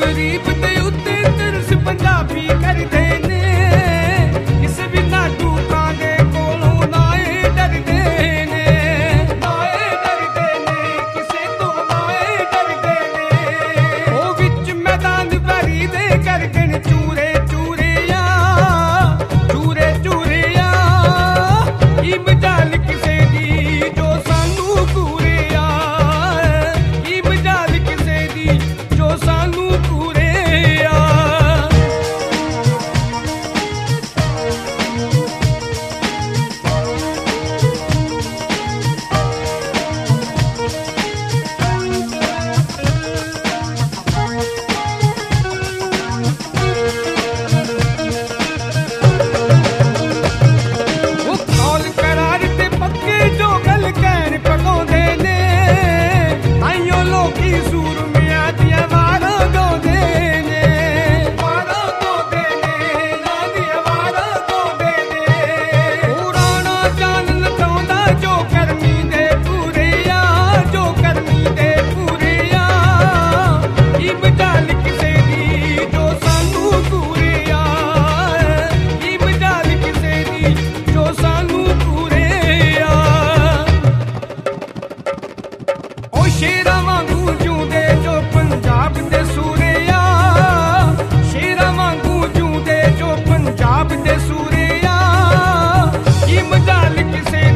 ਗਰੀਬ ਦੇ ਉੱਤੇ ਤਰਸ ਪੰਜਾਬੀ ਕਰਦੇ ਨੇ, ਕਿਸੇ ਵੀ ਨਾਟੂ ਕਾਂ ਦੇ ਕੋਲੋਂ ਨਾ ਇਹ ਡਰਦੇ ਨੇ, ਨਾ ਇਹ ਡਰਦੇ ਨੇ, ਕਿਸੇ ਤੋਂ ਨਾ ਇਹ ਡਰਦੇ ਨੇ। ਉਹ ਵਿੱਚ ਮੈਦਾਨ ਭਰੀ ਦੇ ਕਰਕੇ ਨੇ ਚੂਰੇ ਚੂਰਿਆ, ਚੂਰੇ ਚੂਰਿਆ, ਕੀ ਮਜਾਲ ਕਿਸੇ ਦੀ ਜੋ ਸਾਨੂੰ ਪੂਰਿਆ, ਕੀ ਮਜਾਲ ਕਿਸੇ ਦੀ ਜੋ ਸਾਨੂੰ ਪੂਰਿਆ। ਉਹ ਕੌਲ ਕਰਾਰ ਤੇ ਪੱਕੇ ਜੋ ਗੱਲ ਕਹਿਣ ਪਕਾਉਂਦੇ ਨੇ, ਆਈਓ ਲੋਕੀ ਸੂਰਮਿਆਂ ਦੀਆਂ ਵਾਰਾਂ ਗਾਉਂਦੇ ਨੇ, ਵਾਰਾਂ ਗਾਉਂਦੇ ਨੇ, ਨਾਂ ਦੀਆਂ ਵਾਰਾਂ ਗਾਉਂਦੇ ਨੇ। ਉਹ ਰਾਣਾ ਚਾਨਣ ਲਟਾਉਂਦਾ ਜੋ ਕਰਮੀ ਦੇ ਪੂਰਿਆ, ਜੋ ਕਰਮੀ ਦੇ ਪੂਰਿਆ, ਕੀ ਮਜਾਲ ਕਿਸੇ ਦੀ ਜੋ ਸਾਨੂੰ ਪੂਰਿਆ, ਕੀ ਮਜਾਲ ਕਿਸੇ ਦੀ ਜੋ ਸਾਨੂੰ ਪੂਰਿਆ। ਉਹ ਸ਼ੇਰਾਂ ਵਾਂਗੂ ਜਿਉਂਦੇ ਜੋ ਪੰਜਾਬ ਦੇ ਸੂਰਿਆ, ਸ਼ੇਰਾਂ ਵਾਂਗੂ ਜਿਉਂਦੇ ਜੋ ਪੰਜਾਬ ਦੇ ਸੂਰਿਆ, ਕੀ ਮਜਾਲ ਕਿਸੇ